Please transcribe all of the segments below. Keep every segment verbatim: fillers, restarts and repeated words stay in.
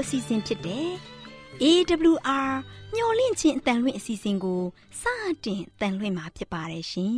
အစီအစဉ်ဖြစ်တဲ့ အေး ဒဘလျူ အာ မျော်လင့်ခြင်းအတန်လွင့်အစီအစဉ်ကိုစတင်တန်လွင့်မှာဖြစ်ပါတယ်ရှင်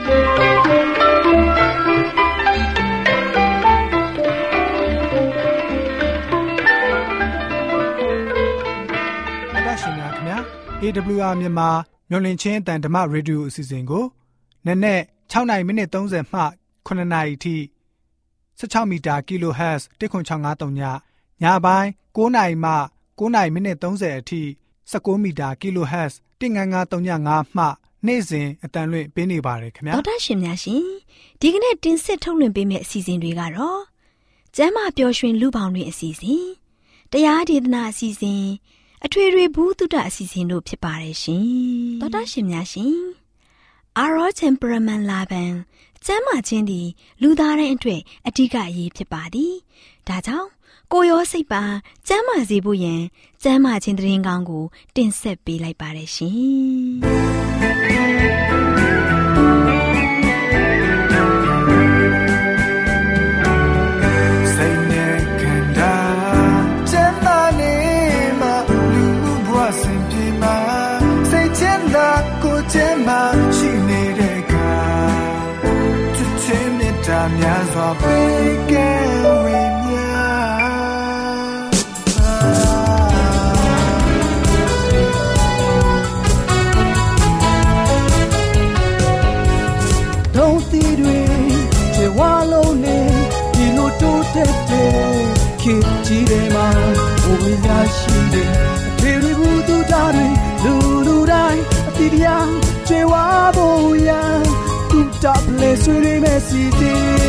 ။ရှင်များခင်ဗျာ အေး ဒဘလျူ အာ မြန်မာမျော်လင့်ခြင်းအတန်ဓမ္မရေဒီယိုအစီအစဉ်ကိုနက်နက်၆နာရီမိနစ်၃၀မှခုနှစ်နာရီထိ၁၆မီတာ kHz တစ်ခု၆ငါးသုံးညညပိုင်း၉နာရီမှ၉နာရီမိနစ်၃၀အထိ၁၉မီတာ kHz တစ်ငါးငါးသုံးညငါးမှနေ့စဉ်အတန်လွင့်ပေးနေပါတယ်ခင်ဗျာဒေါက်တာရှင်များရှင်ဒီကနေ့တင်ဆက်ထုတ်လွှင့်ပေးမယ့်အစီအစဉ်တွေကတော့ကျမ်းမာပျော်ရွှင်လူပေါင်းတွင်အစီအစဉ်တရားဒေသနာအစီအစဉ်အထွေထွေဘုဒ္ဓအစီအစဉ်တို့ဖြစ်ပါတယ်ရှင်ဒေါက်တာရှင်များရှင်အာရော temperament လာပန်ကျမ်းမာခြင်းသည်လူသားတိုင်းအတွက်အဓိကအရေးဖြစ်ပါသည်ဒါကြောင့်ကိုယ်ရောစိတ်ပါကျမ်းမာစေဖို့ယင်ကျမ်းမာခြင်းသတင်းကောင်းကိုတင်ဆက်ပေးလိုက်ပါတယ်ရှင်စိတ်နဲ့ခန္ဓာကျမ်းမာနေမှာလူဘဝစဉ်ပြေမှာစိတ်ချမ်းသာကိုယ်ချမ်းသာရှိနေတဲ့ကချစ်ချင်းမြတ်တာများစွာပေးကဲဝေမြာdon't see we je wa lo ne di lo to te te ki ji de ma o we ya shi de de ri bu tu da de lu lu dai a ti dia je wa bo ya tu ta ple sui de me si de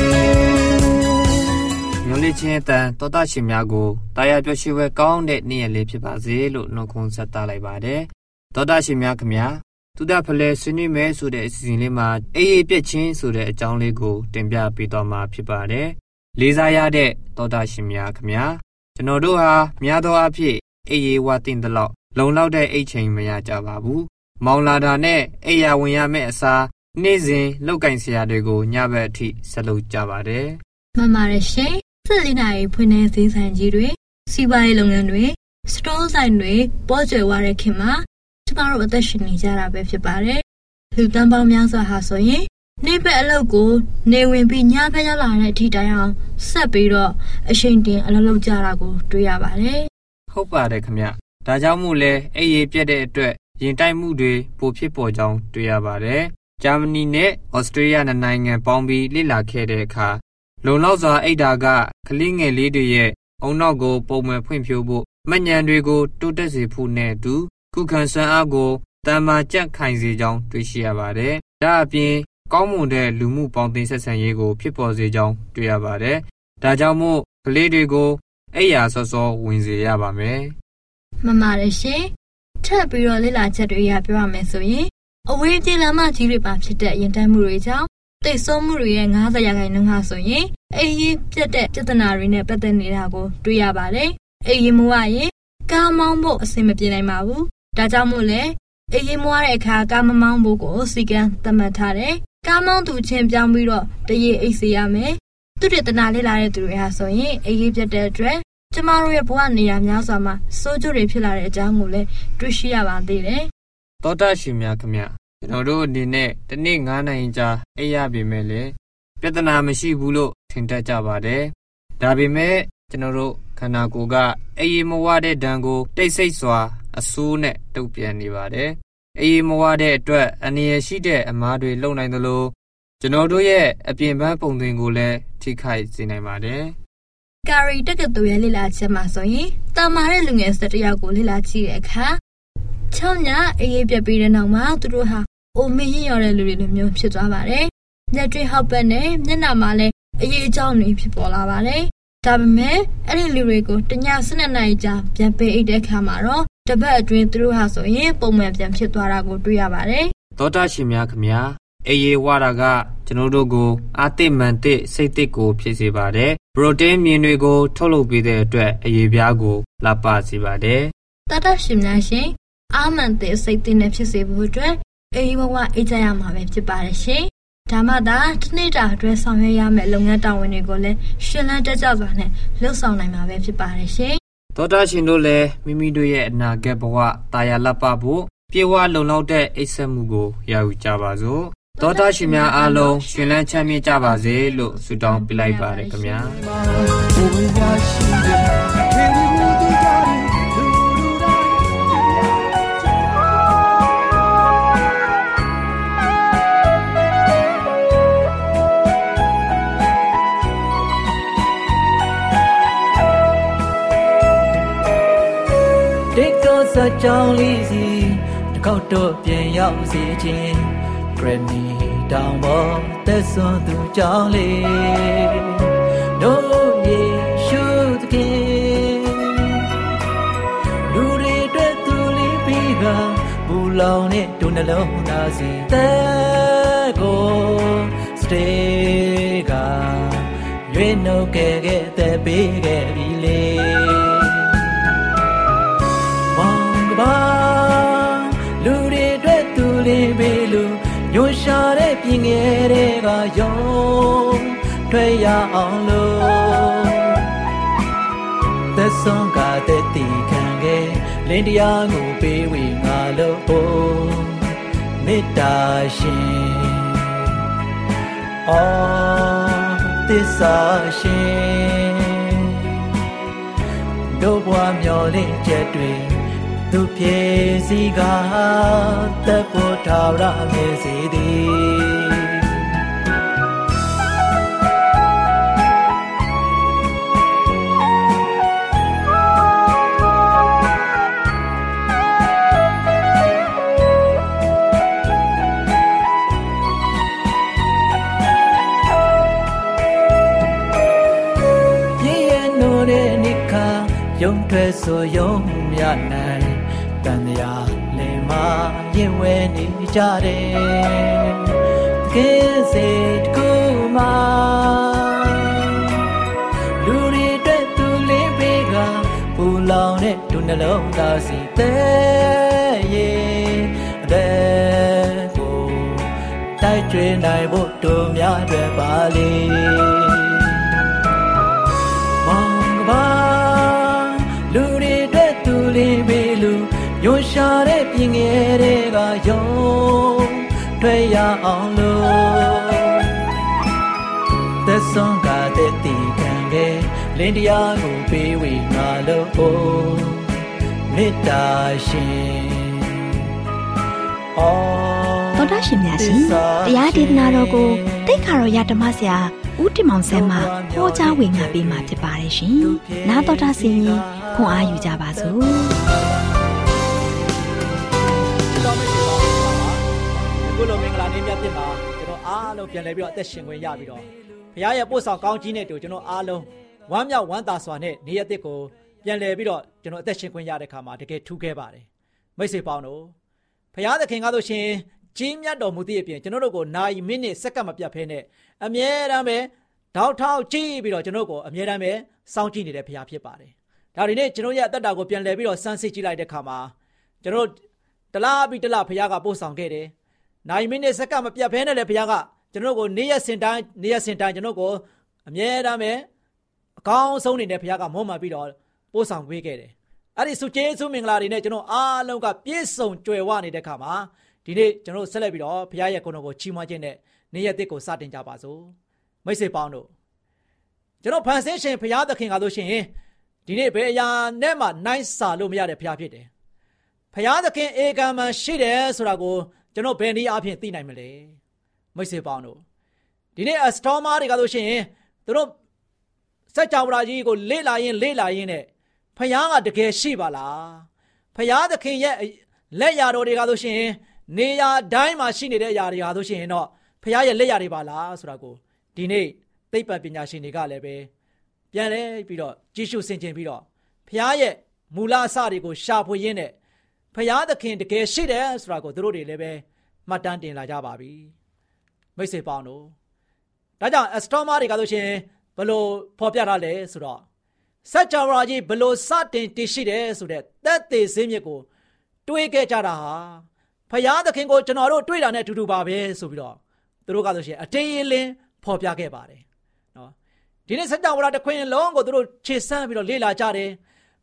မျော်လင့်ခြင်းအတန်တောတာရှင်များကိုတာယာပျော်ရွှင်ဝဲကောင်းတဲ့နေ့ရက်လေးဖြစ်ပါစေလို့နှုတ်ခွန်းဆက်သလိုက်ပါတယ်တောတာရှင်များခင်ဗျာသူတဖလဲဆွေးနွေးမယ်ဆိုတဲ့အစီအစဉ်လေးမှာအေးအေးပြက်ချင်းဆိုတဲ့အကြောင်းလေးကိုတင်ပြပေးသွားမှာဖြစ်ပါတယ်လေးစားရတဲ့တောတာရှင်များခင်ဗျာကျွန်တော်တို့ဟာများသောအားဖြင့်အေးအေးဝါတင်တဲ့လောက်လုံလောက်တဲ့အိတ်ချိန်မရကြပါဘူးမောင်လာတာနဲ့အိယာဝင်ရမယ့်အစားနေ့စဉ်လောက်ကင်ဆရာတွေကိုညဘက်အထိဆက်လုပ်ကြပါတယ်မှန်ပါတယ်ရှင်စစ်လီနာရေးဖွင့်တဲ့ဈေးဆိုင်ကြီးတွေစီးပွားရေးလုပ်ငန်းတွေစတိုးဆိုင်တွေပေါ်ကျွယ်ဝတဲ့ခင်မှာကျမတို့အသက်ရှင်နေကြတာပဲဖြစ်ပါတယ်လူတန်းပေါင်းများစွာဟာဆိုရင်နေ့ဘက်အလုပ်ကိုနေဝင်ပြီးညဘက်ရောက်လာတဲ့အထိတိုင်အောင်ဆက်ပြီးတော့အချိန်တင်အလုပ်လုပ်ကြတာကိုတွေ့ရပါတယ်ဟုတ်ပါတယ်ခင်ဗျဒါကြောင့်မို့လဲအေးအေးပြက်တဲ့အတွက်ရင်တိုက်မှုတွေပိုဖြစ်ပေါ်ကြောင်းတွေ့ရပါတယ်ဂျာမနီနဲ့ဩစတြေးလျနိုင်ငံပေါင်းပြီးလေ့လာခဲ့တဲ့အခါလုံလောက်စွာအိတ်တာကကလေးငယ်လေးတွေရဲ့အုံနောက်ကိုပုံမှန်ဖွင့်ဖြိုးဖို့မညံတွေကိုတိုးတက်စေဖို့နဲ့အတူခုခံစွမ်းအားကိုတန်မာကြက်ခိုင်စေကြောင်းတွေ့ရှိရပါတယ်။ဒါအပြင်ကောင်းမွန်တဲ့လူမှုပေါင်းသင်းဆက်ဆံရေးကိုဖြစ်ပေါ်စေကြောင်းတွေ့ရပါတယ်။ဒါကြောင့်မို့ကလေးတွေကိုအိယာစောစောဝင်စေရပါမယ်။မှန်ပါတယ်ရှင်။ထပ်ပြီးတော့လေ့လာချက်တွေအရပြောရမယ်ဆိုရင်အဝေးပြေးလမ်းမကြီးတွေပါဖြစ်တဲ့ရင်တန်းမှုတွေကြောင့်တိတ်ဆုံးမှုတွေရဲ့၅၀ရာခိုင်နှုန်းဟာဆိုရင်အေးရေးပြတ်တဲ့ပြဿနာတွေနဲ့ပတ်သက်နေတာကိုတွေ့ရပါတယ်။အေးရေးမွားရင်ကားမောင်းဖို့အဆင်မပြေနိုင်ပါဘူး။ဒါကြောင့်မို့လဲအေးရေးမွားတဲ့အခါကားမမောင်းဖို့ကိုစီကံသတ်မှတ်ထားတယ်။ကားမောင်းသူချင်းပြောင်းပြီးတော့တရေအိတ်စေရမယ်။သူတေသနာလေးလာတဲ့သူတွေဟာဆိုရင်အေးရေးပြတ်တဲ့အတွက်ကျမတို့ရဲ့ဘဝနေရာများစွာမှာစိုးကျိုးတွေဖြစ်လာတဲ့အကြောင်းကိုလည်းတွေ့ရှိရပါသေးတယ်။သောတာရှင်များခင်ဗျာကျွန်တော်တို့အနေနဲ့တနေ့၅နိုင်ကြာအိပ်ရပေမဲ့လည်းပြဿနာမရှိဘူးလို့ထင်တတ်ကြပါတယ်။ဒါပေမဲ့ကျွန်တော်တို့ခန္ဓာကိုယ်ကအေးမဝတဲ့ဓာတ်ကိုတိတ်ဆိတ်စွာအဆိုးနဲ့တုပ်ပြန်နေပါတယ်။အေးမဝတဲ့အတွက်အန္တရာယ်ရှိတဲ့အမားတွေလုံနိုင်သလိုကျွန်တော်တို့ရဲ့အပြင်ပန်းပုံသွင်းကိုလည်းထိခိုက်စေနိုင်ပါတယ်။ကာရီတက္ကသိုလ်ရဲ့လေ့လာချက်မှာဆိုရင်တာမာတဲ့လူငယ်၁၁ယောက်ကိုလေ့လာကြည့်တဲ့အခါ၆ညအေးပြတ်ပြီးတဲ့နောက်မှာသူတို့ဟာအိုမင်းရင်ရော်တဲ့လူတွေလိုမျိုးဖြစ်သွားပါတယ်။ညတွေဟောက်ပတ်နဲ့မျက်နှာမှာလည်းအရေးအကြောင်းတွေဖြစ်ပေါ်လာပါတယ်။ဒါပေမဲ့အဲ့ဒီလူတွေကိုတည၁၂နာရီကြာပြန်ပေးအိတ်တဲ့အခါမှာတော့တပတ်အတွင်းသူတို့ဟာဆိုရင်ပုံမှန်ပြန်ဖြစ်သွားတာကိုတွေ့ရပါတယ်။သောတာရှင်များခင်ဗျာအေးဝါတာကကျွန်တော်တို့ကိုအာတိမန်တိစိတ်တစ်ကိုဖြစ်စေပါတယ်။ပရိုတင်းမြင်တွေကိုထုတ်လုပ်ပေးတဲ့အတွက်အရေးပြားကိုလှပစေပါတယ်။သောတာရှင်များရှင်အာမန်တိစိတ်တစ်နဲ့ဖြစ်စေဖို့အတွက်အေးဘဝအေးကြရမှာပဲဖြစ်ပါတယ်ရှင်။ဒါမှသာတစ်နေ့တာအတွင်းဆောင်ရွက်ရမယ့်လုပ်ငန်းတာဝန်တွေကိုလည်းရှင်လန်းတက်ကြစွာနဲ့လှုပ်ဆောင်နိုင်မှာပဲဖြစ်ပါတယ်ရှင်သောတာရှင်တို့လည်းမိမိတို့ရဲ့အနာဂတ်ဘဝတာယာလပဖို့ပြေဝလုံလောက်တဲ့အိပ်စက်မှုကိုရယူကြပါစို့သောတာရှင်များအားလုံးရှင်လန်းချမ်းမြေ့ကြပါစေလို့ဆုတောင်းပေးလိုက်ပါတယ်ခင်ဗျာစကြောင်းလေးစီတစ်ခေါက်တော့ပြန်ရောက်စေခြင်းဂရမီတောင်ပေါ်သက်စွန်သူကြောင်းလေးတို့ယေရှုသခင်လူတွေအတွက်သူလေးပြီးကဘူလောင်နဲ့ဒုနှလုံးသားစီတဲ့ကိုစတေးကရွေးနှုတ်ခဲ့ခဲ့တဲ့ပေးခဲ့ပြီလေဘာလူတွေအတွက်သူလေးပဲလူညှို့ရှာတဲ့ပြင်ငယ်တွေကယုံထွက်ရအောင်လို့သက်ဆုံးကတဲ့တီခံခဲ့လင်းတရားကိုပေးဝေငါလို့မေတ္တာရှင်အော်သစ္စာရှင်တို့ဘဝမျော်လင့်ချက်တွေသူပြေစီကတပ်ဖို့ထားရမယ်စီသည်ပြေရနိုးတဲ့နိခါယုံထွက်ဆိုယုံမြနိုင်တန်ရာလေမာရင်ဝဲနေကြတယ်ကင်းစေတကူမာလူတွေအတွက်သူလေးပေးကပူလောင်တဲ့ဒုနှလုံးသားစီတဲ့ရဲ့အတဲ့ကိုတိုက်ကျွေးနိုင်ဖို့တို့များအတွက်ပါလေမောင်ကပါလူတွေအတွက်သူလေးပေးလူညှို့ရှာတဲ့ပြင်ငယ်တွေကယုံထွက်ရအောင်လို့သက်ဆုံးကတဲ့တီခံခဲ့လင်းတရားကိုပေးဝေငါလို့မေတ္တာရှင်အော်သောတာရှင်များရှင်တရားဒေသနာတော်ကိုတိတ်ခါတော်ရဓမ္မဆရာဦးတင်မောင်ဆန်းမှဟောကြားဝင်ငါပေးมาဖြစ်ပါတယ်ရှင်နားတော်တာဆင်ရင်ခွန်အားယူကြပါစို့ခုလိုမင်္ဂလာနေ့မြတ်ဖြစ်မှာကျွန်တော်အားလုံးပြန်လည်ပြီးတော့အသက်ရှင်ခွင့်ရပြီးတော့ဘုရားရဲ့ပို့ဆောင်ကောင်းကြီးနဲ့တူကျွန်တော်အားလုံးဝမ်းမြောက်ဝမ်းသာစွာနဲ့နေ့ရက်သစ်ကိုပြန်လည်ပြီးတော့ကျွန်တော်အသက်ရှင်ခွင့်ရတဲ့ခါမှာတကယ်ထူးခဲ့ပါတယ်မိတ်ဆွေပေါင်းတို့ဘုရားသခင်ကားလို့ရှင်ကြီးမြတ်တော်မူသည့်အပြင်ကျွန်တော်တို့ကိုနာရီမိနစ်စက္ကန့်မပြတ်ဖဲနဲ့အမြဲတမ်းပဲတောက်ထောက်ကြည့်ပြီးတော့ကျွန်တော်ကိုအမြဲတမ်းပဲစောင့်ကြည့်နေတဲ့ဘုရားဖြစ်ပါတယ်ဒါဒီနေ့ကျွန်တော်ရဲ့အသက်တာကိုပြန်လည်ပြီးတော့စမ်းစစ်ကြည့်လိုက်တဲ့ခါမှာကျွန်တော်တလားပြီးတလားဘုရားကပို့ဆောင်ခဲ့တယ်နိုင်မိနစ်စက္ကန့်မပြတ်ဖဲနဲ့လည်းဘုရားကကျွန်တော်ကိုနေ့ရက်စဉ်တိုင်းနေ့ရက်စဉ်တိုင်းကျွန်တော်ကိုအမြဲတမ်းပဲအကောင်းဆုံးနေနဲ့ဘုရားကမွမ်းမပြီးတော့ပို့ဆောင်ပေးခဲ့တယ်။အဲ့ဒီစုကျေးဇူးမင်္ဂလာတွေနဲ့ကျွန်တော်အားလုံးကပြည့်စုံကြွယ်ဝနေတဲ့ခါမှာဒီနေ့ကျွန်တော်ဆက်လက်ပြီးတော့ဘုရားရဲ့ကိုယ်တော်ကိုချီးမွမ်းခြင်းနဲ့နေ့ရက်သစ်ကိုစတင်ကြပါစို့။မိတ်ဆွေပေါင်းတို့ကျွန်တော်ဖန်ဆင်းရှင်ဘုရားသခင်ကလို့ရှိရင်ဒီနေ့ဘယ်အရာနဲ့မှနိုင်စာလို့မရတဲ့ဘုရားဖြစ်တယ်။ဘုရားသခင်ဧကံမှရှိတယ်ဆိုတာကိုကျွန်တော်ဘယ်နည်းအားဖြင့်သိနိုင်မလဲမိတ်ဆွေပေါင်းတို့ဒီနေ့အစတော်မားတွေကဆိုရှင်သူတို့စัจ java ကြီးကိုလေ့လာရင်လေ့လာရင်နဲ့ဖယားကတကယ်ရှိပါလားဖယားသခင်ရဲ့လက်ရာတော်တွေကဆိုရှင်နေရာတိုင်းမှာရှိနေတဲ့ຢာတွေဟာဆိုရှင်တော့ဖယားရဲ့လက်ရာတွေပါလားဆိုတာကိုဒီနေ့သိပ္ပံပညာရှင်တွေကလည်းပဲပြန်လဲပြီးတော့ကြည့်ရှုဆင်ခြင်ပြီးတော့ဖယားရဲ့မူလအစတွေကိုရှာဖွေရင်းနဲ့ဖယားသခင်တကယ်ရှိတယ်ဆိုတာကိုသူတို့တွေလည်းပဲမှတ်တမ်းတင်လာကြပါပြီမိတ်ဆွေပေါင်းတို့ဒါကြောင့် astronomer တွေကဆိုရှင်ဘလို့ဖော်ပြထားလဲဆိုတော့စัจ java ကြီးဘလို့စတင်တည်ရှိတယ်ဆိုတဲ့သက်သေစင်းမြစ်ကိုတွေးခဲ့ကြတာဟာဖယားသခင်ကိုကျွန်တော်တို့တွေးတာနဲ့အတူတူပါပဲဆိုပြီးတော့သူတို့ကဆိုရှင်အတေးအလင်းဖော်ပြခဲ့ပါတယ်နော်ဒီနေ့စัจ java တစ်ခွင်လုံးကိုသူတို့ခြေဆန်းပြီးတော့လေ့လာကြတယ်ဖ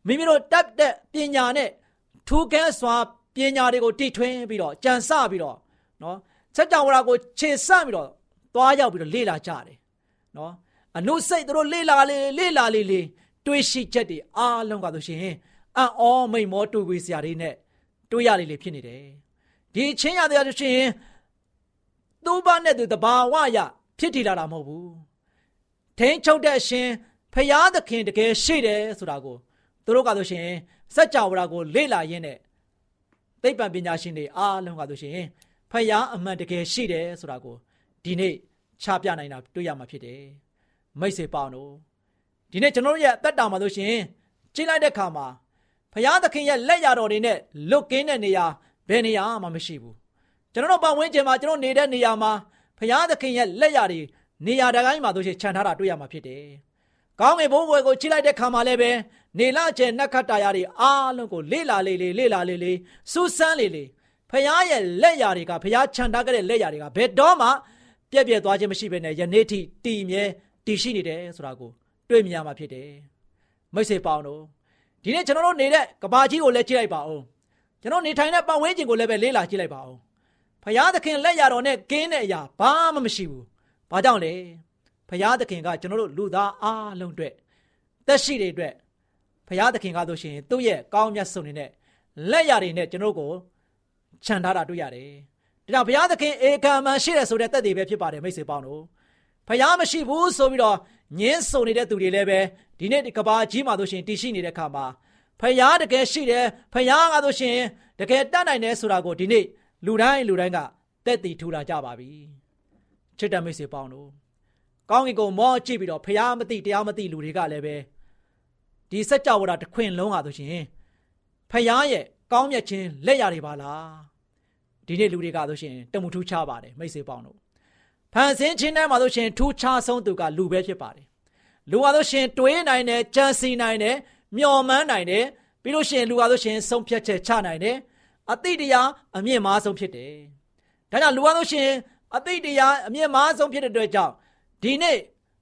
မိမိတို့တတ်တဲ့ပညာနဲ့ထူးကဲစွာပညာတွေကိုတည်ထွင်ပြီးတော့ကြံစပြီးတော့နော်စัจ java ကိုခြေဆန့်ပြီးတော့သွားရောက်ပြီးတော့လေ့လာကြတယ်နော်အနုစိတ်တို့လေ့လာလေလေ့လာလေလေတွေးရှိချက်တွေအားလုံးကဆိုရှင်အံ့ဩမိတ်မောတူဝေစရာတွေနဲ့တွေးရလေလေဖြစ်နေတယ်ဒီချင်းရတယ်ဆိုရှင်သူ့ဘာနဲ့သူတဘာဝရဖြစ်တည်လာတာမဟုတ်ဘူးထိန်းချုပ်တဲ့အရှင်ဖရာသခင်တကယ်ရှိတယ်ဆိုတာကိုသူတို့ကဆိုရှင်စัจ java ကိုလေ့လာရင်းနဲ့သိပ္ပံပညာရှင်တွေအားလုံးကဆိုရှင်ဖရာအမှန်တကယ်ရှိတယ်ဆိုတာကိုဒီနေ့ချပြနိုင်တာတွေ့ရမှာဖြစ်တယ်မိတ်ဆွေပေါင်းတို့ဒီနေ့ကျွန်တော်တို့ရဲ့အသက်တာမှာဆိုရှင်ကြည့်လိုက်တဲ့အခါမှာဖရာသခင်ရဲ့လက်ရတော်တွေနဲ့လွတ်ကင်းတဲ့နေရာဘယ်နေရာမှမရှိဘူးကျွန်တော်တို့ပတ်ဝန်းကျင်မှာကျွန်တော်နေတဲ့နေရာမှာဖရာသခင်ရဲ့လက်ရတွေနေရာတိုင်းမှာဆိုရှင်ခြံထားတာတွေ့ရမှာဖြစ်တယ်ကောင်းကင်ဘုံဘွယ်ကိုကြည့်လိုက်တဲ့အခါမှာလည်းပဲနေလကျဲနက္ခတ္တရာတွေအားလုံးကိုလေ့လာလေလေလေ့လာလေလေစူးစမ်းလေလေဖရာရဲ့လက်ရတွေကဖရာခြံထားခဲ့တဲ့လက်ရတွေကဘယ်တော့မှပြည့်ပြည့်သွားခြင်းမရှိဘဲနဲ့ယနေ့ထိတည်မြဲတည်ရှိနေတယ်ဆိုတာကိုတွေ့မြင်ရမှာဖြစ်တယ်မိတ်ဆွေပေါင်းတို့ဒီနေ့ကျွန်တော်တို့နေတဲ့ကဘာကြီးကိုလည်းကြည့်လိုက်ပါဦးကျွန်တော်နေထိုင်တဲ့ပတ်ဝန်းကျင်ကိုလည်းပဲလေ့လာကြည့်လိုက်ပါဦးဖရာသခင်လက်ရတော်နဲ့ကင်းတဲ့အရာဘာမှမရှိဘူးဘာကြောင့်လဲဖရာသခင်ကကျွန်တော်တို့လူသားအားလုံးအတွက်သက်ရှိတွေအတွက်ဖရာသခင်ကဆိုရှင်သူ့ရဲ့ကောင်းမြတ်ဆုံးနေတဲ့လက်ရတွေနဲ့ကျွန်တော်ကိုခြံထားတာတွေ့ရတယ်ဒါကြောင့်ဘုရားသခင်ဧကံမှန်ရှိတယ်ဆိုတဲ့သက်သေပဲဖြစ်ပါတယ်မိတ်ဆွေပေါင်းတို့ဘုရားမရှိဘူးဆိုပြီးတော့ညင်းဆိုနေတဲ့သူတွေလည်းပဲဒီနေ့ကဘာကြီးမှာဆိုရှင်တည်ရှိနေတဲ့အခါမှာဘုရားတကယ်ရှိတယ်ဘုရားကဆိုရှင်တကယ်တတ်နိုင်တယ်ဆိုတာကိုဒီနေ့လူတိုင်းလူတိုင်းကသက်သေထူလာကြပါပြီချစ်တဲ့မိတ်ဆွေပေါင်းတို့ကောင်းကင်ကိုမောကြည့်ပြီးတော့ဘုရားမသိတရားမသိလူတွေကလည်းပဲဒီစัจ java တစ်ခွင်လုံးဟာဆိုရှင်ဘုရားရဲ့ကောင်းမြတ်ခြင်းလက်ရတွေပါလားဒီနေ့လူတွေကဆိုရှင်တမှုထူးခြားပါတယ်မိတ်ဆွေပေါင်းတို့ဖန်ဆင်းခြင်းထဲမှာဆိုရှင်ထူးခြားဆုံးသူကလူပဲဖြစ်ပါတယ်လူကဆိုရှင်တွေးနိုင်တယ်ကြံစည်နိုင်တယ်မျှော်မှန်းနိုင်တယ်ပြီးလို့ရှိရင်လူကဆိုရှင်ဆုံးဖြတ်ချက်ချနိုင်တယ်အသိတရားအမြင့်မားဆုံးဖြစ်တယ်ဒါကြောင့်လူကဆိုရှင်အသိတရားအမြင့်မားဆုံးဖြစ်တဲ့အတွက်ကြောင့်ဒီနေ့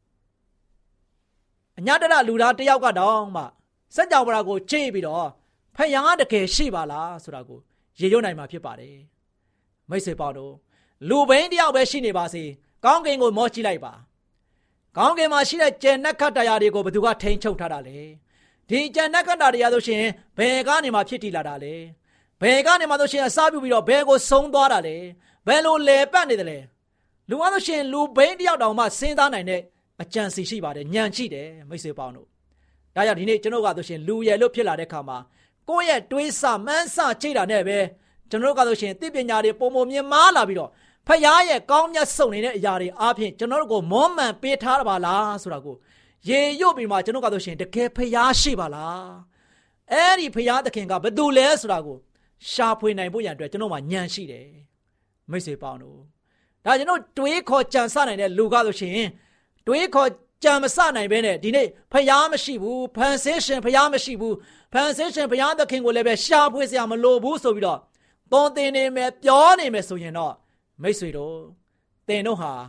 အညတရလူသားတယောက်ကတော့မှစัจ java ကိုကြည့်ပြီးတော့ဖယားတကယ်ရှိပါလားဆိုတာကိုရေရွတ်နိုင်မှာဖြစ်ပါတယ်မိတ်ဆွေပေါင်းတို့လူဘိန်းတယောက်ပဲရှိနေပါစေကောင်းကင်ကိုမောကြည့်လိုက်ပါကောင်းကင်မှာရှိတဲ့ကျန်နက္ခတ္တရာတွေကိုဘယ်သူကထိန်းချုပ်ထားတာလဲဒီကျန်နက္ခတ္တရာဆိုရှင်ဘယ်ကနေမှဖြစ်တည်လာတာလဲဘယ်ကနေမှဆိုရှင်အစားပြုပြီးတော့ဘယ်ကိုဆုံးသွားတာလဲဘယ်လိုလဲပတ်နေတယ်လဲလူကဆိုရှင်လူဘိန်းတယောက်တောင်မှစဉ်းစားနိုင်တဲ့အကြံစီရှိပါတယ်ဉာဏ်ရှိတယ်မိတ်ဆွေပေါင်းတို့ဒါကြောင့်ဒီနေ့ကျွန်တော်ကဆိုရှင်လူရယ်လို့ဖြစ်လာတဲ့ခါမှာကိုယ့်ရဲ့တွေးဆမှန်းဆကြည့်တာနဲ့ပဲကျွန်တော်တို့ကဆိုရှင်သိပညာတွေပုံပုံမြင်မားလာပြီးတော့ဖယားရဲ့ကောင်းမြတ်ဆုံးနေတဲ့အရာတွေအားဖြင့်ကျွန်တော်တို့ကိုမောမှန်ပေးထားပါလားဆိုတာကိုရေရွတ်ပြီးမှကျွန်တော်ကဆိုရှင်တကယ်ဖယားရှိပါလားအဲ့ဒီဖယားသခင်ကဘယ်သူလဲဆိုတာကိုရှာဖွေနိုင်ဖို့ရန်အတွက်ကျွန်တော်မှဉာဏ်ရှိတယ်မိတ်ဆွေပေါင်းတို့ဒါကျွန်တော်တွေးခေါ်ကြံစနိုင်တဲ့လူကဆိုရှင်တွေးခေါ်ကြံမစနိုင်ဘဲနဲ့ဒီနေ့ဖယားမရှိဘူးဖန်ဆင်းရှင်ဖယားမရှိဘူးဖန်ဆင်းရှင်ဘုရားသခင်ကိုလည်းပဲရှာဖွေစရာမလိုဘူးဆိုပြီးတော့သွန်သင်နေမယ်ပြောနေမယ်ဆိုရင်တော့မိတ်ဆွေတို့သင်တို့ဟာ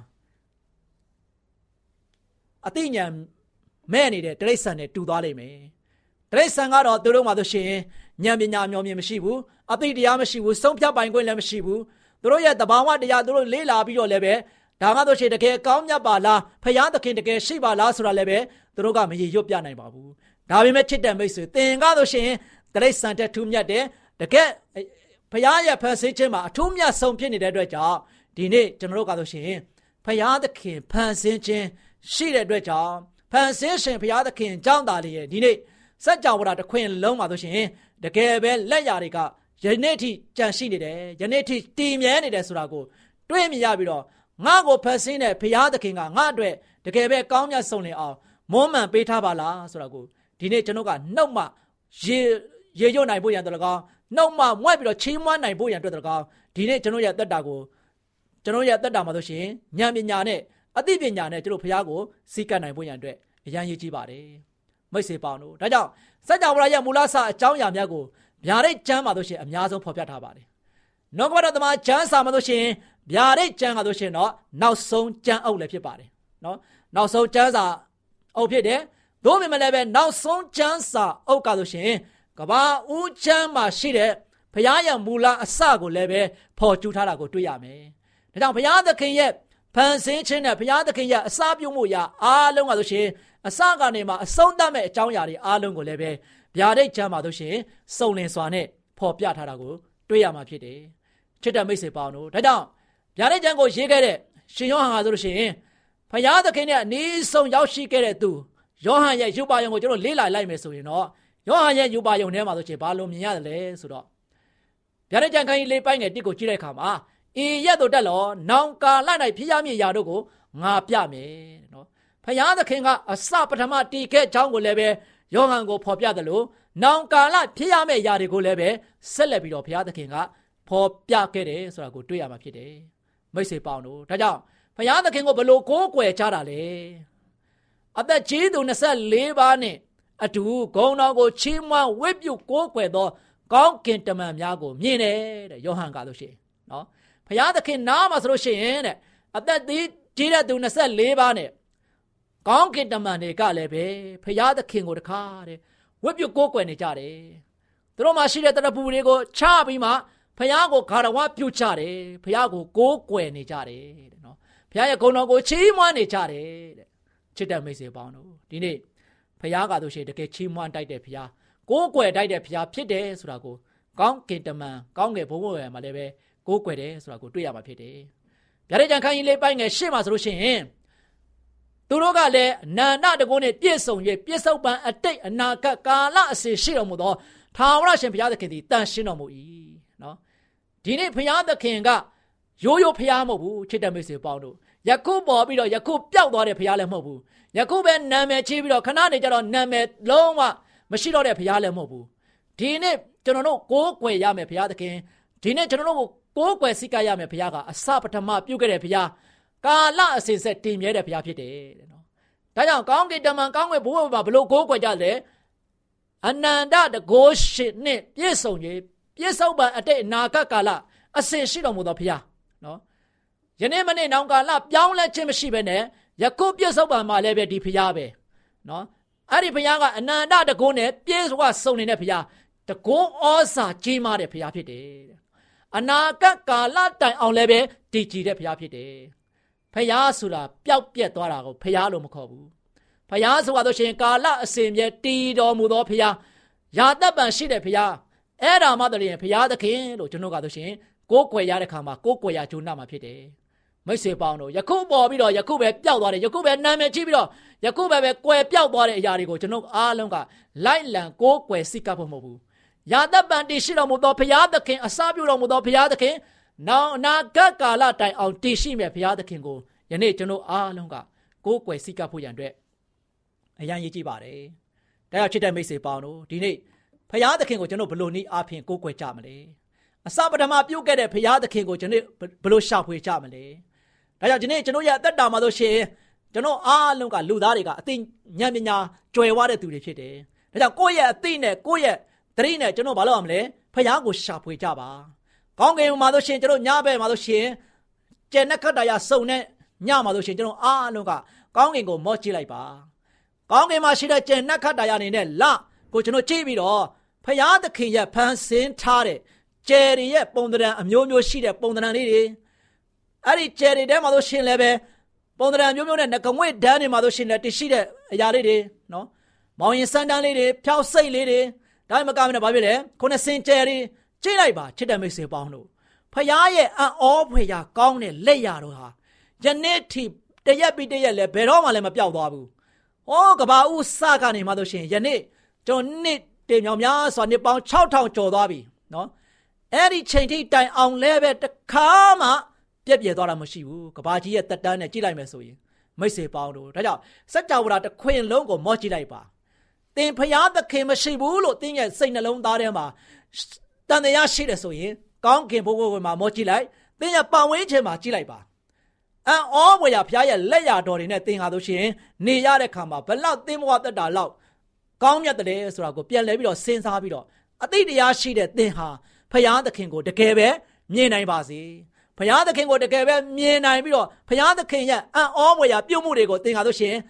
အသိဉာဏ်မဲ့နေတဲ့တိရစ္ဆာန်နဲ့တူသွားလိမ့်မယ်တိရစ္ဆာန်ကတော့သူတို့မှဆိုရှင်ဉာဏ်ပညာမျှော်မြင်မရှိဘူးအသိတရားမရှိဘူးဆုံးဖြတ်ပိုင်ခွင့်လည်းမရှိဘူးသူတို့ရဲ့တဘာဝတရားသူတို့လေ့လာပြီးတော့လည်းပဲဒါမှဆိုရှင်တကယ်ကောင်းမြတ်ပါလားဘုရားသခင်တကယ်ရှိပါလားဆိုတာလည်းပဲသူတို့ကမရေရွတ်ပြနိုင်ပါဘူးဒါပေမဲ့ချစ်တဲ့မိတ်ဆွေသင်ကားဆိုရှင်တိရစ္ဆာန်တက်ထူးမြတ်တယ်တကယ်ဖယားရဲ့ဖန်ဆင်းခြင်းမှာအထူးမြတ်ဆုံးဖြစ်နေတဲ့အတွက်ကြောင့်ဒီနေ့ကျွန်တော်တို့ကားဆိုရှင်ဖယားသခင်ဖန်ဆင်းခြင်းရှိတဲ့အတွက်ကြောင့်ဖန်ဆင်းရှင်ဖယားသခင်ကြောင့်သာလေဒီနေ့စัจ java တစ်ခွင်လုံးပါဆိုရှင်တကယ်ပဲလက်ရာတွေကယနေ့ထိကြံရှိနေတယ်ယနေ့ထိတည်မြဲနေတယ်ဆိုတာကိုတွေးမြင်ရပြီးတော့ငါ့ကိုဖန်ဆင်းတဲ့ဖယားသခင်ကငါ့အတွက်တကယ်ပဲကောင်းမြတ်ဆုံးလင်အောင်မွမ်းမံပေးထားပါလားဆိုတာကိုဒီနေ့ကျွန်တော်ကနှုတ်မှရေရေရွတ်နိုင်ဖို့ရန်တော်၎င်းနှုတ်မှမွဲ့ပြီးတော့ချီးမွမ်းနိုင်ဖို့ရန်အတွက်တော်၎င်းဒီနေ့ကျွန်တော်ရဲ့အသက်တာကိုကျွန်တော်ရဲ့အသက်တာမှာဆိုရှင်ဉာဏ်ပညာနဲ့အသိပညာနဲ့ကျွန်တော်ဘုရားကိုစီးကပ်နိုင်ဖို့ရန်အတွက်အရန်ရည်ကြီးပါတယ်မိတ်ဆွေပေါင်းတို့ဒါကြောင့်စัจ java ရဲ့မူလစအကြောင်းအရာများကိုဗျာဒိတ်ကျမ်းမှာဆိုရှင်အများဆုံးဖော်ပြထားပါတယ်နောက်ကတော်သမားကျမ်းစာမှာဆိုရှင်ဗျာဒိတ်ကျမ်းကဆိုရှင်တော့နောက်ဆုံးကျမ်းအုပ်လည်းဖြစ်ပါတယ်နော်နောက်ဆုံးကျမ်းစာအုပ်ဖြစ်တယ်သို့ပေမဲ့လည်းပဲနောက်ဆုံးကျမ်းစာအုပ်ကဆိုရှင်ကဘာဦးကျမ်းမှာရှိတဲ့ဘုရားရဲ့မူလအစကိုလည်းပဲဖော်ကျူးထားတာကိုတွေ့ရမယ်။ဒါကြောင့်ဘုရားသခင်ရဲ့ဖန်ဆင်းခြင်းနဲ့ဘုရားသခင်ရဲ့အစာပြုမှုရာအားလုံးကဆိုရှင်အစကနေမှအဆုံးသတ်မဲ့အကြောင်းအရာတွေအားလုံးကိုလည်းပဲဗျာဒိတ်ကျမ်းမှာဆိုရှင်စုံလင်စွာနဲ့ဖော်ပြထားတာကိုတွေ့ရမှာဖြစ်တယ်။ချစ်တဲ့မိတ်ဆွေပေါင်းတို့ဒါကြောင့်ဗျာဒိတ်ကျမ်းကိုရေးခဲ့တဲ့ရှင်ယောဟန်ဟာဆိုလို့ရှိရင်ဘုရားသခင်နဲ့အနည်းဆုံးရောက်ရှိခဲ့တဲ့သူယောဟန်ရဲ့ယူပါယုံကိုကျွန်တော်လေ့လာလိုက်မယ်ဆိုရင်တော့ယောဟန်ရဲ့ယူပါယုံထဲမှာဆိုရှင်ဘာလို့မြင်ရတယ်လဲဆိုတော့ဗျာဒိတ်ကျမ်းခန်းကြီးလေးပိုင်းငယ်တစ်ကိုကြည့်တဲ့အခါမှာဤရက်တို့တက်လောနောင်ကာလ၌ဖြစ်ရမည်ရာတို့ကိုငါပြမယ်နော်ဘုရားသခင်ကအစပထမတည်ခဲ့ကြောင်းကိုလည်းပဲယောဟန်ကိုဖော်ပြတယ်လို့နောင်ကာလဖြစ်ရမယ့်ရာတွေကိုလည်းပဲဆက်လက်ပြီးတော့ဘုရားသခင်ကဖော်ပြခဲ့တယ်ဆိုတာကိုတွေ့ရမှာဖြစ်တယ်မိတ်ဆွေပေါင်းတို့ဒါကြောင့်ဘုရားသခင်ကိုဘယ်လိုကိုးကွယ်ကြတာလဲအသက်ကြီးသူနှစ်ဆယ့်လေးပါးနဲ့အတူဂုဏ်တော်ကိုချီးမွမ်းဝတ်ပြုကိုးကွယ်သောကောင်းကင်တမန်များကိုမြင်တယ်တဲ့ယောဟန်ကလို့ရှိရင်နော်ဘုရားသခင်နားမှာဆိုလို့ရှိရင်တဲ့အသက်ကြီးတဲ့သူနှစ်ဆယ့်လေးပါးနဲ့ကောင်းကင်တမန်တွေကလည်းပဲဘုရားသခင်ကိုတခါတဲ့ဝတ်ပြုကိုးကွယ်နေကြတယ်သူတို့မှာရှိတဲ့တရပူတွေကိုချပြီးမှဘုရားကိုဂါရဝပြုကြတယ်ဘုရားကိုကိုးကွယ်နေကြတယ်တဲ့နော်ဘုရားရဲ့ဂုဏ်တော်ကိုချီးမွမ်းနေကြတယ်တဲ့ချစ်တဲ့မိတ်ဆွေပေါင်းတို့ဒီနေ့ဘုရားကတို့ရှိတကယ်ချီးမွမ်းတိုက်တဲ့ဘုရားကိုးကွယ်တိုက်တဲ့ဘုရားဖြစ်တယ်ဆိုတာကိုကောင်းကင်တမန်ကောင်းကင်ဘုံဘုံမှာလည်းပဲကိုးကွယ်တယ်ဆိုတာကိုတွေ့ရမှာဖြစ်တယ်ဗျာဒိတ်ကျမ်းခန်းကြီးလေးပိုင်းငယ်ရှေ့မှာဆိုလို့ရှိရင်သူတို့ကလည်းနာနတကုန်းနဲ့ပြည့်စုံ၍ပြည့်စုံပံအတိတ်အနာဂတ်ကာလအစဉ်ရှိတော်မူသောထာဝရရှင်ဘုရားသခင်သည်တန်ရှင်းတော်မူ၏နော်ဒီနေ့ဘုရားသခင်ကရိုးရိုးဘုရားမဟုတ်ဘူးချစ်တဲ့မိတ်ဆွေပေါင်းတို့ယခုပေါ်ပြီးတော့ယခုပျောက်သွားတဲ့ဘုရားလည်းမဟုတ်ဘူးယခုပဲနာမည်ချပြီးတော့ခဏနေကြတော့နာမည်လုံးဝမရှိတော့တဲ့ဘုရားလည်းမဟုတ်ဘူးဒီနေ့ကျွန်တော်တို့ကိုးကွယ်ရမယ်ဘုရားသခင်ဒီနေ့ကျွန်တော်တို့ကိုးကွယ်စိတ်ကရမယ်ဘုရားကအစပထမပြုခဲ့တဲ့ဘုရားကာလအစဉ်ဆက်တည်မြဲတဲ့ဘုရားဖြစ်တယ်တဲ့နော်ဒါကြောင့်ကောင်းကင်တမန်ကောင်းကင်ဘုရားမှာဘလို့ကိုးကွယ်ကြလဲအနန္တတကိုးရှင်နဲ့ပြည့်စုံ၍ပြည့်စုံပံအတိတ်အနာဂတ်ကာလအစဉ်ရှိတော်မူသောဘုရားနော်ယနေ့မနေ့နောင်ကာလပြောင်းလဲခြင်းမရှိဘဲနဲ့ယခုပြည့်စုံပံမှာလည်းပဲဒီဘုရားပဲနော်အဲ့ဒီဘုရားကအနန္တတကိုးနဲ့ပြည့်စုံစုံနေတဲ့ဘုရားတကိုးဩဇာကြီးမားတဲ့ဘုရားဖြစ်တယ်အနာဂတ်ကာလတိုင်အောင်လည်းပဲတည်ကြည်တဲ့ဘုရားဖြစ်တယ်ဖျားဆိုတာပျောက်ပြက်သွားတာကိုဖျားလို့မခေါ်ဘူးဖျားဆိုတာဆိုရှင်ကာလအစဉ်မြဲတည်တော်မူသောဖျားယာတပံရှိတဲ့ဖျားအဲ့ဒါမှတည်းဖျားသခင်လို့ကျွန်တော်ကဆိုရှင်ကိုးကွယ်ရတဲ့ခါမှာကိုးကွယ်ရဂျုံနာမှာဖြစ်တယ်မိတ်ဆွေပေါင်းတို့ယခုပေါ်ပြီးတော့ယခုပဲပျောက်သွားတယ်ယခုပဲနာမည်ကြီးပြီးတော့ယခုပဲပဲကွယ်ပျောက်သွားတဲ့အရာတွေကိုကျွန်တော်အားလုံးကလိုက်လံကိုးကွယ်စိတ်ကပ်ဖို့မဟုတ်ဘူးယာတပံတည်ရှိတော်မူသောဖျားသခင်အစာပြုတော်မူသောဖျားသခင်နောင်အနာဂတ်ကာလတိုင်အောင်တည်ရှိမြဲဘုရားသခင်ကိုယနေ့ကျွန်တော်အားလုံးကကိုးကွယ်စိတ်ကပ်ဖို့ရန်အတွက်အရန်ရည်ကြည့်ပါတယ်။ဒါကြောင့်ချစ်တဲ့မိတ်ဆွေပေါင်းတို့ဒီနေ့ဘုရားသခင်ကိုကျွန်တော်ဘယ်လိုနည်းအားဖြင့်ကိုးကွယ်ကြမလဲ။အစပထမပြုခဲ့တဲ့ဘုရားသခင်ကိုကျွန်တော်ဘယ်လိုရှာဖွေကြမလဲ။ဒါကြောင့်ဒီနေ့ကျွန်တော်ရဲ့အသက်တာမှာဆိုရှင်ကျွန်တော်အားလုံးကလူသားတွေကအသိဉာဏ်ပညာကြွယ်ဝတဲ့သူတွေဖြစ်တယ်။ဒါကြောင့်ကိုယ့်ရဲ့အသိနဲ့ကိုယ့်ရဲ့သတိနဲ့ကျွန်တော်ဘာလုပ်ရမလဲ။ဘုရားကိုရှာဖွေကြပါ။ကောင်းကင်မှာဆိုရှင်ကျွန်တော်ညဘက်မှာဆိုရှင်ကျန်တဲ့ခတ္တရာစုံနဲ့ညမှာဆိုရှင်ကျွန်တော်အားလုံးကကောင်းကင်ကိုမော့ကြည့်လိုက်ပါကောင်းကင်မှာရှိတဲ့ကျန်တဲ့ခတ္တရာနေနဲ့လကိုကျွန်တော်ကြည့်ပြီးတော့ဖယားသခင်ရဲ့ဖန်ဆင်းထားတဲ့ကျယ်ရီရဲ့ပုံသဏ္ဍာန်အမျိုးမျိုးရှိတဲ့ပုံသဏ္ဍာန်လေးတွေအဲ့ဒီကျယ်ရီထဲမှာဆိုရှင်လည်းပဲပုံသဏ္ဍာန်မျိုးမျိုးနဲ့ငကငွေ့ဒန်းတွေမှာဆိုရှင်လည်းတရှိတဲ့အရာလေးတွေနော်မောင်ရင်စမ်းတန်းလေးတွေဖြောက်စိတ်လေးတွေဒါမှမကမနဲ့ဘာဖြစ်လဲခုနစင်ကျယ်ရီကြည့်လိုက်ပါချစ်တဲ့မိတ်ဆွေပေါင်းတို့ဖယားရဲ့အံ့ဩဖွယ်ရာကောင်းတဲ့လက်ရာတို့ဟာယနေ့ထိတရက်ပြီးတရက်လည်းဘယ်တော့မှလည်းမပြောက်သွားဘူး။ဟောကဘာဦးစကနေမှဆိုရှင်ယနေ့ကျွန်တော်နှစ်တေမြောင်များစွာနှစ်ပေါင်းခြောက်ထောင်ကျော်သွားပြီနော်။အဲ့ဒီချိန်ထိတိုင်အောင်လည်းပဲတခါမှပြက်ပြဲသွားတာမရှိဘူး။ကဘာကြီးရဲ့တက်တန်းနဲ့ကြည့်လိုက်မယ်ဆိုရင်မိတ်ဆွေပေါင်းတို့ဒါကြောင့်စัจ java တစ်ခွင်လုံးကိုမော့ကြည့်လိုက်ပါ။သင်ဖယားသခင်မရှိဘူးလို့သင်ရဲ့စိတ်နှလုံးသားထဲမှာတန်တရားရှိတယ်ဆိုရင်ကောင်းကင်ဘုံဘုံမှာမော့ကြည့်လိုက်သင်ရဲ့ပတ်ဝန်းကျင်မှာကြည့်လိုက်ပါအံ့ဩဖွယ်ရာဘုရားရဲ့လက်ရာတော်တွေနဲ့သင်ဟာဆိုရှင်နေရတဲ့ခါမှာဘလောက်သင်ဘဝတက်တာလောက်ကောင်းမြတ်တယ်ဆိုတာကိုပြန်လဲပြီးတော့စဉ်းစားပြီးတော့အသိတရားရှိတဲ့သင်ဟာဘုရားသခင်ကိုတကယ်ပဲမြင်နိုင်ပါစေဘုရားသခင်ကိုတကယ်ပဲမြင်နိုင်ပြီးတော့ဘုရားသခင်ရဲ့အံ့ဩဖွယ်ရာပြုမှုတွေကိုသင်ဟာဆိုရှင်ခ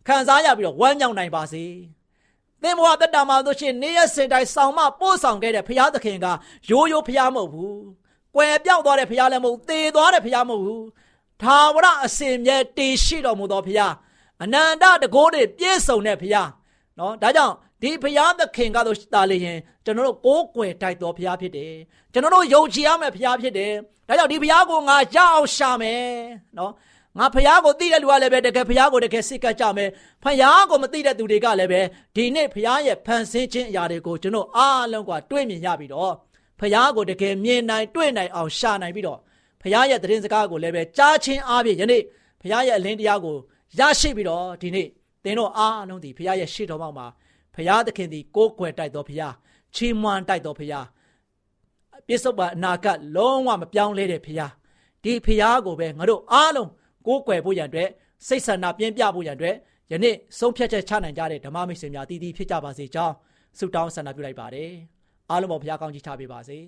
ခံစားရပြီးတော့ဝမ်းမြောက်နိုင်ပါစေသင်ဘဝတက်တာမှာတို့ရှင်နေ့ရက်စဉ်တိုင်းဆောင်မပို့ဆောင်ခဲ့တဲ့ဘုရားသခင်ကရိုးရိုးဘုရားမဟုတ်ဘူးကွယ်ပြောက်သွားတဲ့ဘုရားလည်းမဟုတ်သေသွားတဲ့ဘုရားမဟုတ်ဘူးထာဝရအစဉ်မြဲတည်ရှိတော်မူသောဘုရားအနန္တတကိုးတွေပြည့်စုံတဲ့ဘုရားနော်ဒါကြောင့်ဒီဘုရားသခင်ကတော့တာလေရင်ကျွန်တော်တို့ကိုးကွယ်တိုက်တော်ဘုရားဖြစ်တယ်ကျွန်တော်တို့ယုံကြည်ရမယ့်ဘုရားဖြစ်တယ်ဒါကြောင့်ဒီဘုရားကိုငါရအောင်ရှာမယ်နော်ငါဘုရားကိုသိတဲ့လူကလည်းပဲတကယ်ဘုရားကိုတကယ်စိတ်ကကြမယ်ဘုရားကိုမသိတဲ့သူတွေကလည်းပဲဒီနေ့ဘုရားရဲ့ဖန်ဆင်းခြင်းအရာတွေကိုကျွန်တော်အားလုံးကတွေ့မြင်ရပြီးတော့ဘုရားကိုတကယ်မြင်နိုင်တွေ့နိုင်အောင်ရှာနိုင်ပြီးတော့ဘုရားရဲ့သတင်းစကားကိုလည်းပဲကြားချင်းအားဖြင့်ယနေ့ဘုရားရဲ့အလင်းတရားကိုရရှိပြီးတော့ဒီနေ့သင်တို့အားလုံးဒီဘုရားရဲ့ရှေ့တော်မှာဘုရားသခင်ဒီကိုးကွယ်တိုက်တော်ဘုရားချီးမွမ်းတိုက်တော်ဘုရားပြစ္ဆုတ်ပါအနာဂတ်လုံးဝမပြောင်းလဲတဲ့ဘုရားဒီဘုရားကိုပဲငါတို့အားလုံးကိုးကွယ်ဖို့ရန်အတွက်စိတ်ဆန္ဒပြင်းပြဖို့ရန်အတွက်ယနေ့ဆုံးဖြတ်ချက်ချနိုင်ကြတဲ့ဓမ္မမိတ်ဆွေများတည်တည်ဖြစ်ကြပါစေကြောင်းဆုတောင်းဆန္ဒပြုလိုက်ပါတယ်အားလုံးပေါ်ဘုရားကောင်းချီးချပေးပါစေ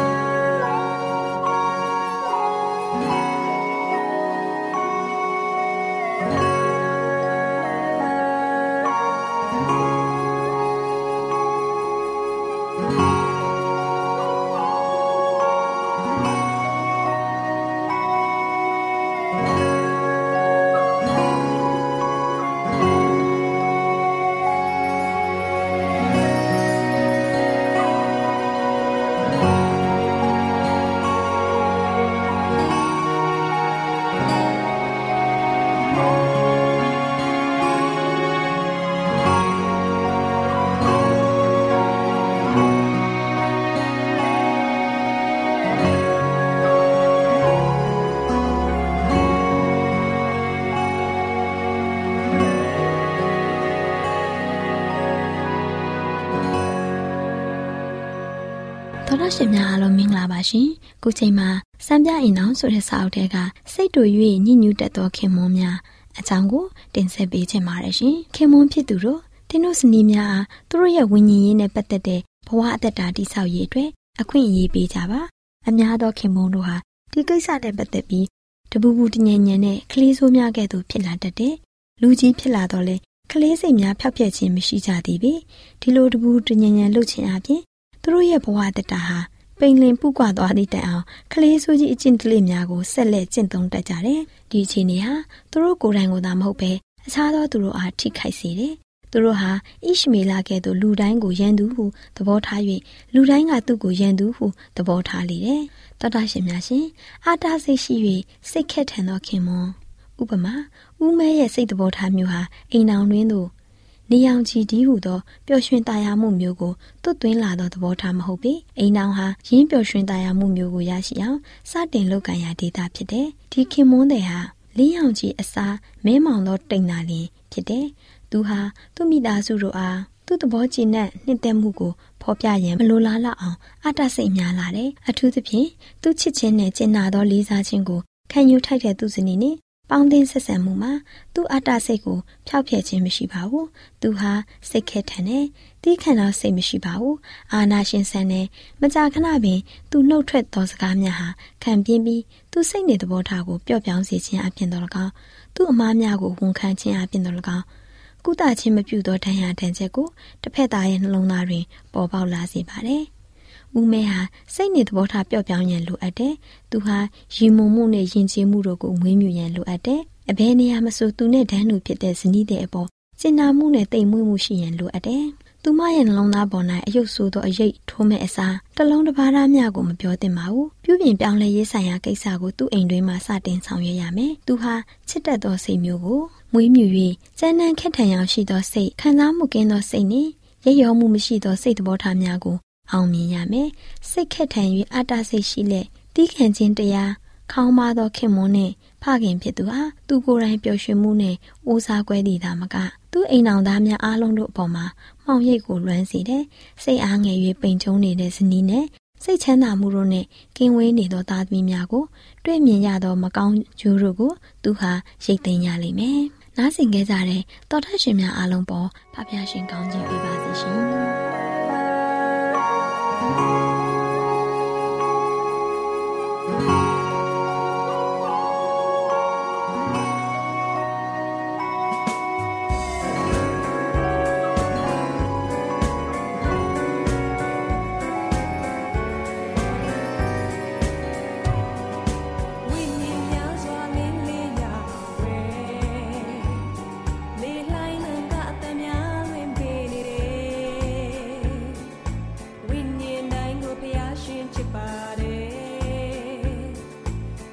တော်တော်ရှင်များအားလုံးမင်္ဂလာပါရှင်ခုချိန်မှာစံပြအိမ်အောင်ဆိုတဲ့စာအုပ်ထဲကစိတ်တူ၍ညှဉ်းညူးတတ်သောခင်မွန်းများအကြောင်းကိုတင်ဆက်ပေးချင်ပါတယ်ရှင်ခင်မွန်းဖြစ်သူတို့တင်းတို့စနီးများအားသူတို့ရဲ့ဝိညာဉ်ရေးနဲ့ပတ်သက်တဲ့ဘဝအသက်တာတိဆောက်ရေးအတွက်အခွင့်အရေးပေးကြပါအများသောခင်မွန်းတို့ဟာဒီကိစ္စနဲ့ပတ်သက်ပြီးတပူပူတညံညံနဲ့ကလေးဆိုးများကဲ့သို့ဖြစ်လာတတ်တဲ့လူကြီးဖြစ်လာတော့လေကလေးစိတ်များဖျောက်ဖျက်ခြင်းမရှိကြသေးပေဒီလိုတပူတညံညံလှုပ်ခြင်းအပြင်သူတို့ရဲ့ဘဝတတဟာပိန်လင်ပုကွာသွားသည့်တိုင်အောင်ကလေးဆိုးကြီးအကျင့်တလေးများကိုဆက်လက်ကျင့်သုံးတတ်ကြတယ်။ဒီအခြေအနေဟာသူတို့ကိုယ်တိုင်ကိုသာမဟုတ်ပဲအခြားသောသူတို့အားထိခိုက်စေတယ်။သူတို့ဟာဣရှမေလကဲ့သို့လူတိုင်းကိုယန်သူဟုသဘောထား၍လူတိုင်းကသူ့ကိုယန်သူဟုသဘောထားလေတယ်။သောတာရှင်များရှင်အာတာစိတ်ရှိ၍စိတ်ခက်ထန်သောခင်မွန်းဥပမာဦးမဲရဲ့စိတ်သဘောထားမျိုးဟာအိမ်အောင်တွင်သို့နေအောင်ကြည်ဒီဟုသောပျော်ရွှင်သာယာမှုမျိုးကိုသွတ်သွင်းလာသောသဘောထားမဟုတ်ပေအိမ်အောင်ဟာရင်းပျော်ရွှင်သာယာမှုမျိုးကိုရရှိအောင်စတင်လုပ်ကံရာဒေတာဖြစ်တယ်ဒီခင်မွန်းတဲ့ဟာလင်းအောင်ကြည်အစားမဲမောင်သောတိမ်သာလင်းဖြစ်တယ်သူဟာသူ့မိသားစုတို့အားသူ့သဘောကျဉ်နဲ့နှစ်သက်မှုကိုဖော်ပြရန်မလိုလားလောက်အောင်အတစိတ်များလာတယ်အထူးသဖြင့်သူ့ချစ်ခြင်းနဲ့ကျင်နာသောလေးစားခြင်းကိုခံယူထိုက်တဲ့သူစနေနဲ့ပေါင်းသင်းဆက်ဆံမှုမှာသူ့အတ္တစိတ်ကိုဖျောက်ဖျက်ခြင်းမရှိပါဘူး။သူဟာစိတ်ခဲထန်တဲ့တီးခန့်သောစိတ်မရှိပါဘူး။အာနာရှင်ဆန်တဲ့မကြာခဏပင်သူနှုတ်ထွက်သောစကားများဟာခံပြင်းပြီးသူစိတ်နေသဘောထားကိုပျော့ပြောင်းစေခြင်းအပြင်တော်၎င်းသူ့အမားများကိုဝန်ခံခြင်းအပြင်တော်၎င်းကုသခြင်းမပြုသောဒဏ်ရာဒဏ်ချက်ကိုတစ်ဖက်သားရဲ့နှလုံးသားတွင်ပေါ်ပေါက်လာစေပါတယ်။ဦးမဲဟာစိတ်နေသဘောထားပျော့ပြောင်းရန်လိုအပ်တယ်။သူဟာရီမုံမှုနဲ့ယဉ်ကျေးမှုတို့ကိုမွေးမြူရန်လိုအပ်တယ်။အဘယ်နေရာမဆိုသူနဲ့ဒန်းတူဖြစ်တဲ့ဇနီးတဲ့အပေါ်ကျင်နာမှုနဲ့တိမ်မွေ့မှုရှိရန်လိုအပ်တယ်။သူမရဲ့နှလုံးသားပေါ်၌အယုတ်ဆိုးသောအရိပ်ထိုးမဲ့အစားတစ်လုံးတစ်ပါးသားများကိုမပြောသင့်ပါဘူး။ပြုပြင်ပြောင်းလဲရေးဆိုင်ရာကိစ္စကိုသူ့အိမ်တွင်မှစတင်ဆောင်ရွက်ရမယ်။သူဟာချစ်တတ်သောစိတ်မျိုးကိုမွေးမြူ၍ကျန်းနန်းခက်ထန်ရောင်ရှိသောစိတ်ခံစားမှုကင်းသောစိတ်နှင့်ရရောမှုမရှိသောစိတ်သဘောထားများကိုအောင်မြင်ရမယ်။စိတ်ခက်ထန်၍အတ္တစိတ်ရှိလက်တီးခံခြင်းတရားခေါင်းပါသောခင်မွန်းနှင့်ဖခင်ဖြစ်သူဟာသူကိုယ်တိုင်ပျော်ရွှင်မှုနဲ့အိုးစားကွဲသည့်သာမကသူ့အိမ်အောင်သားများအားလုံးတို့အပေါ်မှာမှောင်ရိပ်ကိုလွှမ်းစေတယ်။စိတ်အားငယ်၍ပိန်ချုံနေတဲ့ဇနီးနဲ့စိတ်ချမ်းသာမှုတို့နဲ့ကင်းဝေးနေသောသားသမီးများကိုတွေ့မြင်ရသောမကောင်းကျိုးတို့ကိုသူဟာရိတ်သိမ်းရလိမ့်မယ်။နားဆင်ခဲ့ကြတဲ့တော်ထရှင်များအားလုံးပေါ်ဖဖရှင်ကောင်းချီးပေးပါစေရှင်။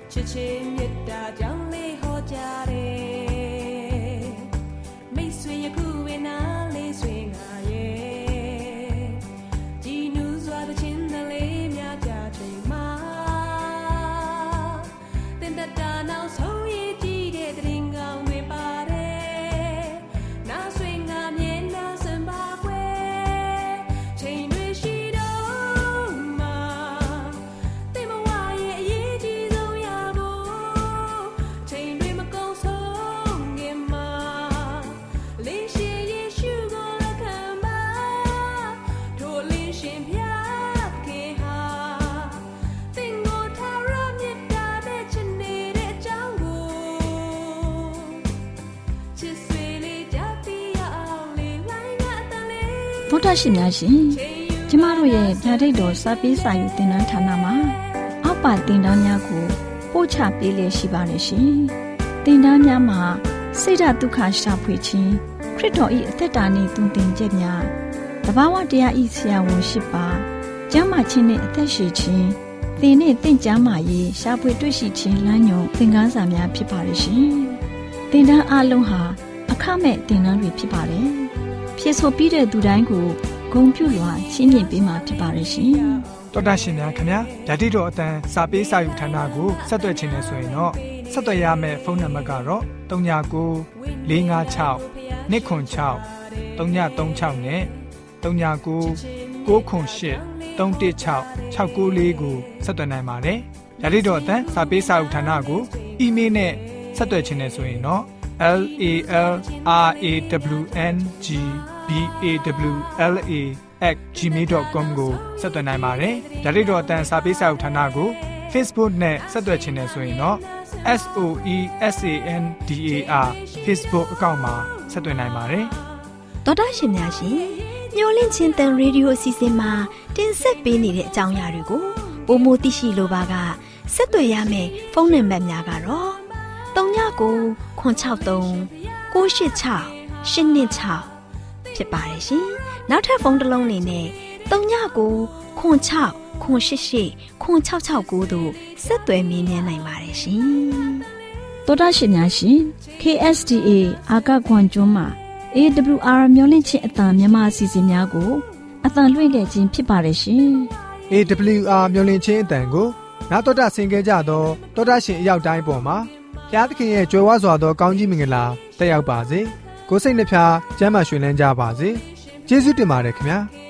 ချစ်ချင်းမြတ်တာကြောင့်လေးဟောကြတယ်မိတ်ဆွေယခုဝေနာလေးဆွေငါရဲ့ဒီနူးစွာတဲ့ချင်းတလေးများကြချိန်မှာတင်တတာနောက်ဆုံးရည်ကြည့်တဲ့တရင်ကောင်းတွေပါတယ်နာဆွေငါမြင်နာစံပါကွယ်ချိန်တွေရှိတော့မှာတင်မဝရဲ့အရေးကြီးဆုံးရဖို့ချိန်တွေမကုန်ဆုံးခင်မှာလေးရှိယေရှုကိုလက်ခံပါထိုလင်းရှင်ဖျားခင်ဟာတင်ကိုထားရမြတ်တာတဲ့ချစ်နေတဲ့အကြောင်းကိုချစ်ဆွေလေးကြပြီးရအောင်လေးလိုင်းကအတန်လေးဗုဒ္ဓရှင်များရှင်ကျမတို့ရဲ့ဗျာဒိတ်တော်စာပေးစာယူသင်တန်းဌာနမှာအောက်ပါသင်တန်းများကိုပို့ချပေးလျက်ရှိပါတယ်ရှင်သင်တန်းများမှာစိတ်ဓာတ်ဒုက္ခရှာဖွေခြင်းခရစ်တော်၏အသက်တာနှင့်တုန်တင်ချက်များတဘာဝတရားဤဆရာဝန်ရှိပါကျမ်းမာခြင်းနှင့်အသက်ရှိခြင်းသင်နှင့်တင့်ကြမာရေးရှာဖွေတွေ့ရှိခြင်းလမ်းညွန်သင်ခန်းစာများဖြစ်ပါရဲ့ရှင်သင်တန်းအလုံးဟာအခမဲ့သင်တန်းတွေဖြစ်ပါတယ်ဖြည့်ဆို့ပြီးတဲ့သူတိုင်းကိုဂုဏ်ပြုလွှာချီးမြှင့်ပေးမှာဖြစ်ပါရဲ့ရှင်တော်တာရှင်များခင်ဗျာဓာတိတော်အတန်းစာပေးစာယူဌာနကိုဆက်သွယ်ခြင်းနဲ့ဆိုရင်တော့ဆက်သွယ်ရမယ့်ဖုန်းနံပါတ်ကတော့၃၉၉ ၄၅၆ ၂၇၆ ၃၃၆နဲ့၃၉၉ ၉၈ ၃၁၆ ၆၉၄ကိုဆက်သွယ်နိုင်ပါတယ်ဓာတိတော်အတန်းစာပေးစာယူဌာနကိုအီးမေးလ်နဲ့ဆက်သွယ်ခြင်းနဲ့ဆိုရင်တော့ L A L R A W N G B A W L A at gmail dot com ကိုဆက်သွင်းနိုင်ပါတယ်။ဒါ့အပြင်တော့အတန်းစာပေးစာအုပ်ဌာနကို Facebook နဲ့ဆက်သွယ်ခြင်းနဲ့ဆိုရင်တော့ S O E S A N D A R Facebook အကောင့်မှာဆက်သွင်းနိုင်ပါတယ်။ဒေါက်တာရှင်များရှင်ညှို့လင့်ချင်းတန်ရေဒီယိုအစီအစဉ်မှာတင်ဆက်ပေးနေတဲ့အကြောင်းအရာတွေကိုပိုမိုသိရှိလိုပါကဆက်သွယ်ရမယ့်ဖုန်းနံပါတ်များကတော့၃၉၉ ခွန်၆၃ ၉၈၆ ၈၂၆ဖြစ်ပါတယ်ရှင်။နောက်ထပ်ဖုန်းတစ်လုံးနေနဲ့၃၉၉ ခွန်၆ ခွန်၈၈ ခွန်၆၆၉တို့ဆက်သွယ်မြင်းမြန်းနိုင်ပါတယ်ရှင်။သောတာရှင်များရှင် K S D A အာကခွန်ကျွန်းမှာ A W R မျိုးလင့်ချင်းအတန်မြန်မာအစီအစဉ်များကိုအတန်လွှင့်ခဲ့ခြင်းဖြစ်ပါတယ်ရှင်။ A W R မျိုးလင့်ချင်းအတန်ကိုနောက်တော်တာဆင် gay ကြတော့တော်တာရှင်အရောက်တိုင်းပေါ်မှာဘုရားသခင်ရဲ့ကြွယ်ဝစွာသောကောင်းကြီးမင်္ဂလာတက်ရောက်ပါစေ။ကိုယ်စိတ်နှဖျားကျမ်းမာရွှင်လန်းကြပါစေ။ကျေးဇူးတင်ပါတယ်ခင်ဗျာ။